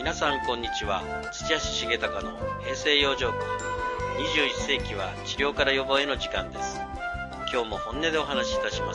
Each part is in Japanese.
皆さんこんにちは。土屋重隆の平成養生訓。21世紀は治療から予防への時間です。今日も本音でお話しいたします。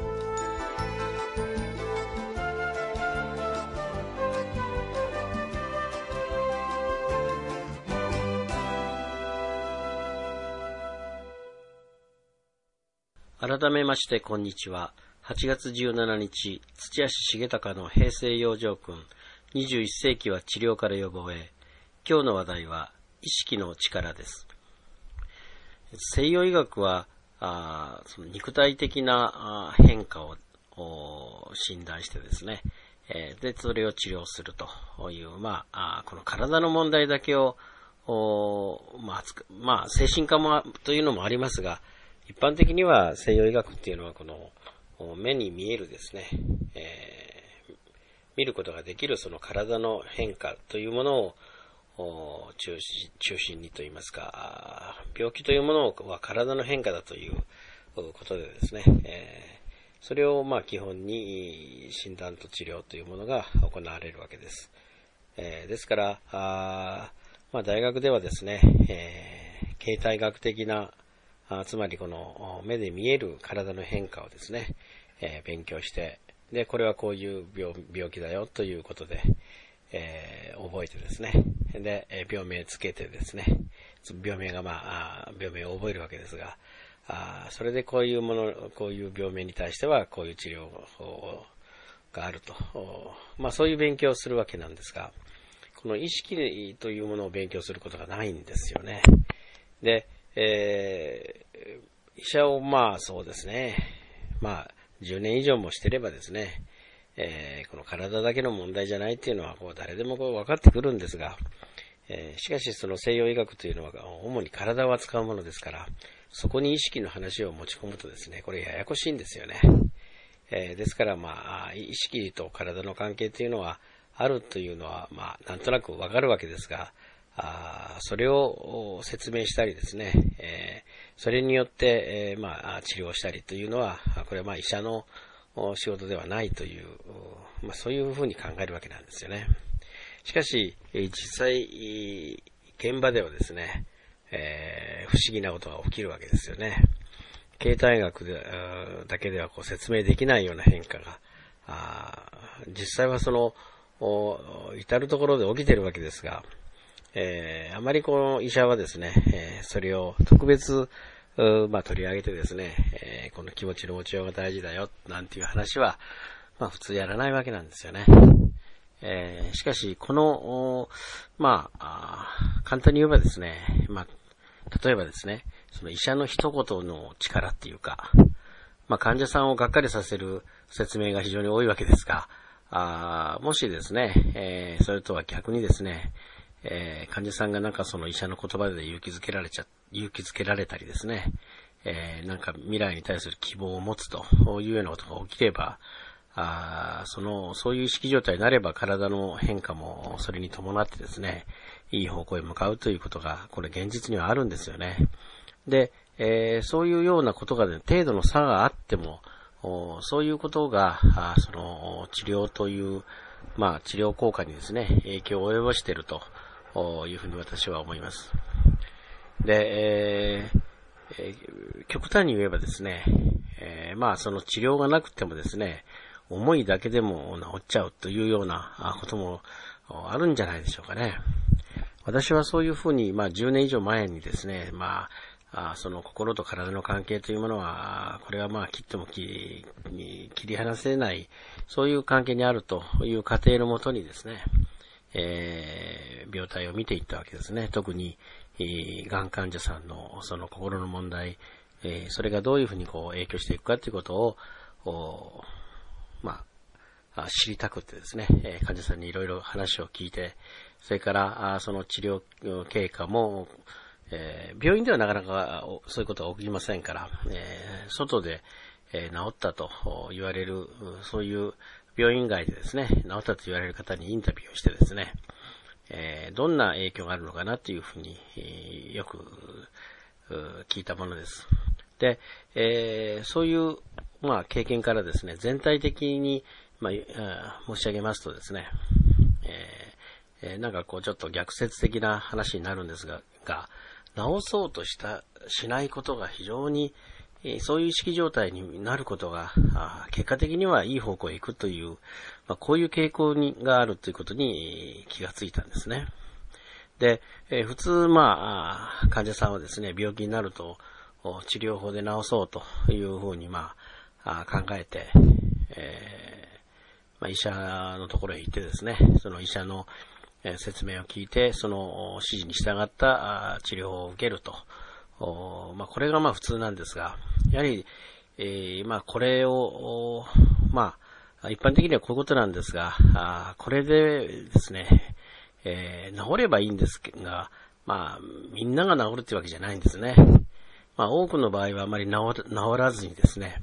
改めましてこんにちは。8月17日、土屋重隆の平成養生訓。21世紀は治療から予防へ。今日の話題は意識の力です。西洋医学はその肉体的な変化を診断してですね、でそれを治療するという、この体の問題だけを精神科もというのもありますが、一般的には西洋医学っていうのはこの目に見えるですね、見ることができるその体の変化というものを中心にといいますか、病気というものは体の変化だということでですね、それを基本に診断と治療というものが行われるわけです。ですから大学ではですね、形態学的なつまりこの目で見える体の変化をですね、勉強して、でこれはこういう病気だよということで、覚えてですね、で病名つけてですね、病名を覚えるわけですが、それでこういう病名に対してはこういう治療法があると、そういう勉強をするわけなんですが、この意識というものを勉強することがないんですよね。で、医者をそうですね、10年以上もしてればですね、この体だけの問題じゃないっていうのは誰でも分かってくるんですが、しかしその西洋医学というのは主に体を扱うものですから、そこに意識の話を持ち込むとですね、これややこしいんですよね。ですから意識と体の関係というのはあるというのはなんとなく分かるわけですが、それを説明したりですね、それによって、治療したりというのは、これは医者の仕事ではないという、そういうふうに考えるわけなんですよね。しかし、実際、現場ではですね、不思議なことが起きるわけですよね。形態学だけでは説明できないような変化が、実際はその、至るところで起きているわけですが、あまりこの医者はですね、それを特別取り上げてですね、この気持ちの持ちようが大事だよなんていう話は普通やらないわけなんですよね。しかしこの簡単に言えばですね、例えばですね、その医者の一言の力っていうか、患者さんをがっかりさせる説明が非常に多いわけですが、もしですね、それとは逆にですね、患者さんがその医者の言葉で勇気づけられたりですね、未来に対する希望を持つというようなことが起きれば、そういう意識状態になれば体の変化もそれに伴ってですね、いい方向へ向かうということが、これ現実にはあるんですよね。で、そういうようなことが、程度の差があっても、そういうことが、その治療という、治療効果にですね、影響を及ぼしているというふうに私は思います。で、極端に言えばですね、その治療がなくてもですね、思いだけでも治っちゃうというようなこともあるんじゃないでしょうかね。私はそういうふうに、10年以上前にですね、その心と体の関係というものは、これは切っても切り離せない、そういう関係にあるという過程のもとにですね、病態を見ていったわけですね。特に、がん患者さんのその心の問題、それがどういうふうに影響していくかということを、知りたくてですね、患者さんにいろいろ話を聞いて、それからその治療経過も、病院ではなかなかそういうことは起きませんから、外で、治ったと言われる、そういう病院外でですね、治ったと言われる方にインタビューをしてですね、どんな影響があるのかなというふうに、よく聞いたものです。で、そういう、経験からですね、全体的に、申し上げますとですね、 なんかこうちょっと逆説的な話になるんですが、治そうとしないことが非常に、そういう意識状態になることが、結果的にはいい方向へ行くという、こういう傾向があるということに気がついたんですね。で、普通、患者さんはですね、病気になると、治療法で治そうというふうに、考えて、医者のところへ行ってですね、その医者の説明を聞いて、その指示に従った治療を受けると。これが普通なんですが、やはり、これを、一般的にはこういうことなんですが、これでですね、治ればいいんですが、みんなが治るっていうわけじゃないんですね。多くの場合はあまり治らずにですね、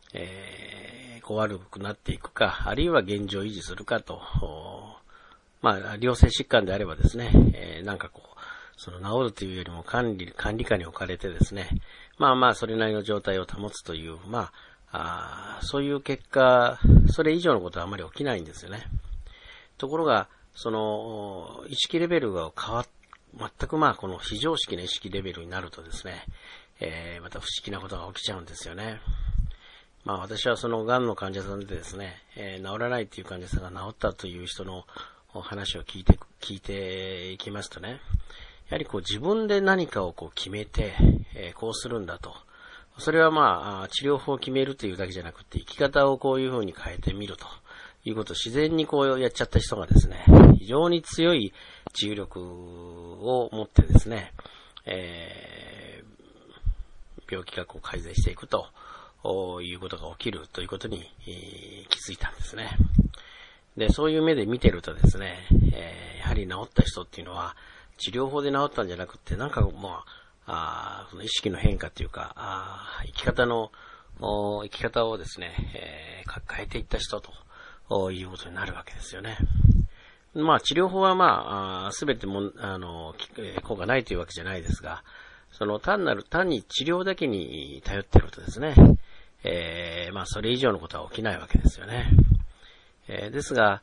悪くなっていくか、あるいは現状維持するかと、良性疾患であればですね、その治るというよりも管理下に置かれてですね、それなりの状態を保つという、そういう結果、それ以上のことはあまり起きないんですよね。ところが、その、意識レベルが全くこの非常識な意識レベルになるとですね、また不思議なことが起きちゃうんですよね。私はその癌の患者さんでですね、治らないという患者さんが治ったという人の話を聞いていきますとね、やはり自分で何かを決めて、こうするんだと。それは治療法を決めるというだけじゃなくて、生き方をこういう風に変えてみるということを自然にやっちゃった人がですね、非常に強い治癒力を持ってですね、病気が改善していくということが起きるということに気づいたんですね。で、そういう目で見てるとですね、やはり治った人っていうのは治療法で治ったんじゃなくて、その意識の変化というか、生き方をですね、変えていった人ということになるわけですよね。治療法はすべて効果ないというわけじゃないですが、その単に治療だけに頼っているとですね、それ以上のことは起きないわけですよね。ですが、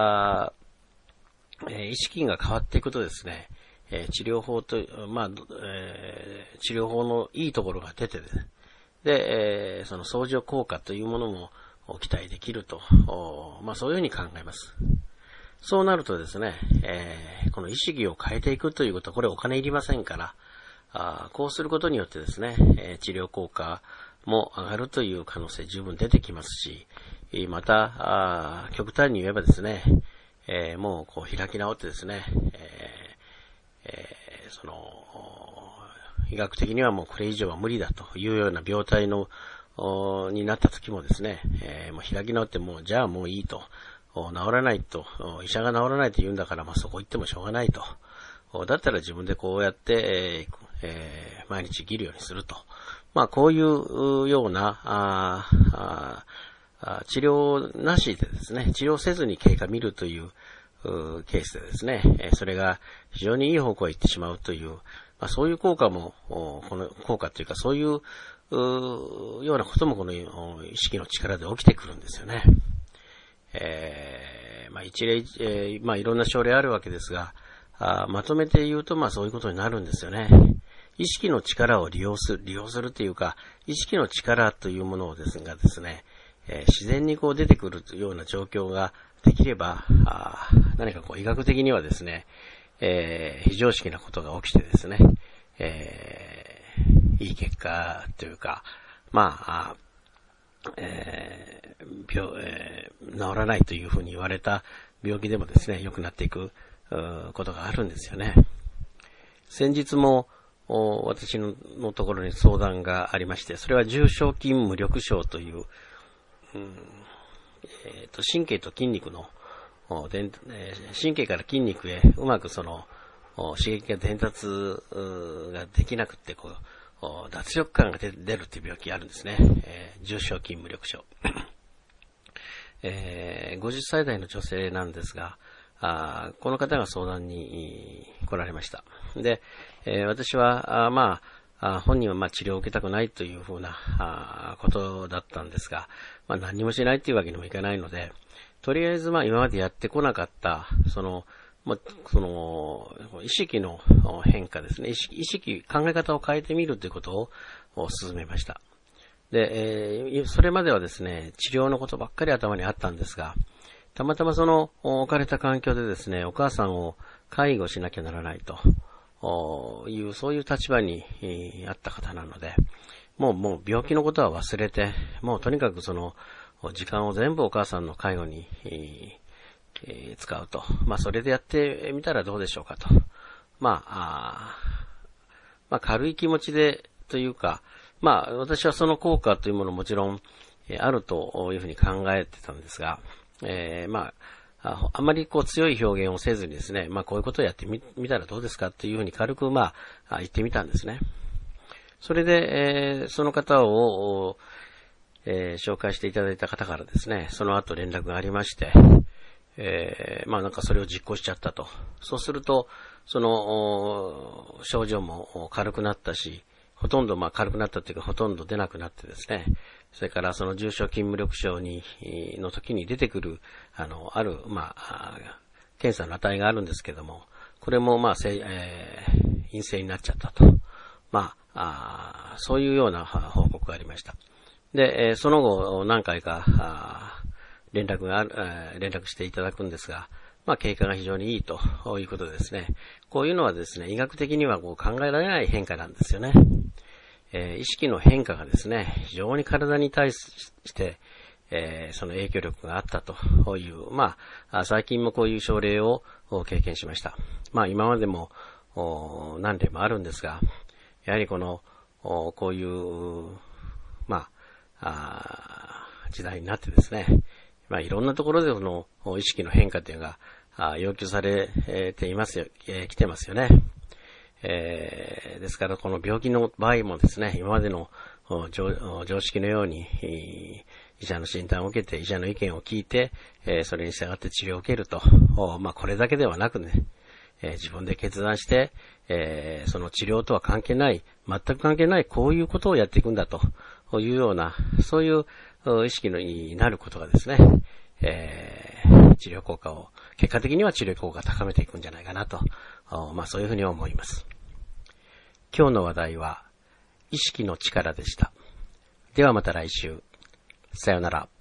意識が変わっていくとですね、治療法と、治療法のいいところが出てで、その相乗効果というものも期待できると、そういうふうに考えます。そうなるとですね、この意識を変えていくということは、これお金いりませんから、こうすることによってですね、治療効果も上がるという可能性十分出てきますし、また、極端に言えばですね、もう開き直ってですね、その、医学的にはもうこれ以上は無理だというような病態になった時もですね、もう開き直ってじゃあもういいと、治らないと、医者が治らないと言うんだから、そこ行ってもしょうがないと。だったら自分でこうやって、毎日生きるようにすると。こういうような、治療なしでですね、治療せずに経過見るというケースでですね、それが非常にいい方向へ行ってしまうという、そういう効果も、この効果というか、そういうようなこともこの意識の力で起きてくるんですよね。一例、いろんな症例あるわけですが、まとめて言うと、そういうことになるんですよね。意識の力を利用するというか、意識の力というものをですね、自然に出てくるような状況ができれば、何か医学的にはですね、非常識なことが起きてですね、いい結果というか、治らないというふうに言われた病気でもですね、良くなっていくことがあるんですよね。先日も私のところに相談がありまして、それは重症筋無力症という、神経と筋肉の神経から筋肉へうまくその刺激が伝達ができなくて脱力感が出るっていう病気があるんですね。重症筋無力症。50歳代の女性なんですが、この方が相談に来られました。で、私は本人は治療を受けたくないというふうなことだったんですが、何もしないというわけにもいかないので、とりあえず今までやってこなかったその意識の変化ですね。意識、考え方を変えてみるということを進めました。で、それまではですね、治療のことばっかり頭にあったんですが、たまたま置かれた環境でですね、お母さんを介護しなきゃならないとそういう立場にあった方なので、もう病気のことは忘れて、もうとにかく時間を全部お母さんの介護に使うと。それでやってみたらどうでしょうかと。軽い気持ちでというか、私はその効果というものもちろんあるというふうに考えてたんですが、あまり強い表現をせずにですね、こういうことをやってみたらどうですかというふうに軽く言ってみたんですね。それで、その方を、紹介していただいた方からですね、その後連絡がありまして、なんかそれを実行しちゃったと。そうすると、症状も軽くなったし、ほとんど軽くなったというかほとんど出なくなってですね、それから重症筋無力症の時に出てくる、検査の値があるんですけども、これも陰性になっちゃったと。そういうような報告がありました。で、その後何回か連絡していただくんですが、経過が非常にいいということでですね、こういうのはですね、医学的には考えられない変化なんですよね。意識の変化がですね、非常に体に対して、その影響力があったという、最近もこういう症例を経験しました。今までも何例もあるんですが、やはりこういう、時代になってですね、いろんなところで意識の変化というのが要求されていますよ、来てますよね。ですからこの病気の場合もですね、今までの常識のように医者の診断を受けて医者の意見を聞いて、それに従って治療を受けると、これだけではなくね、自分で決断して、その治療とは関係ない、全く関係ないこういうことをやっていくんだというような、そういう意識になることがですね、治療効果を、結果的には治療効果を高めていくんじゃないかなと、そういうふうに思います。今日の話題は意識の力でした。ではまた来週。さよなら。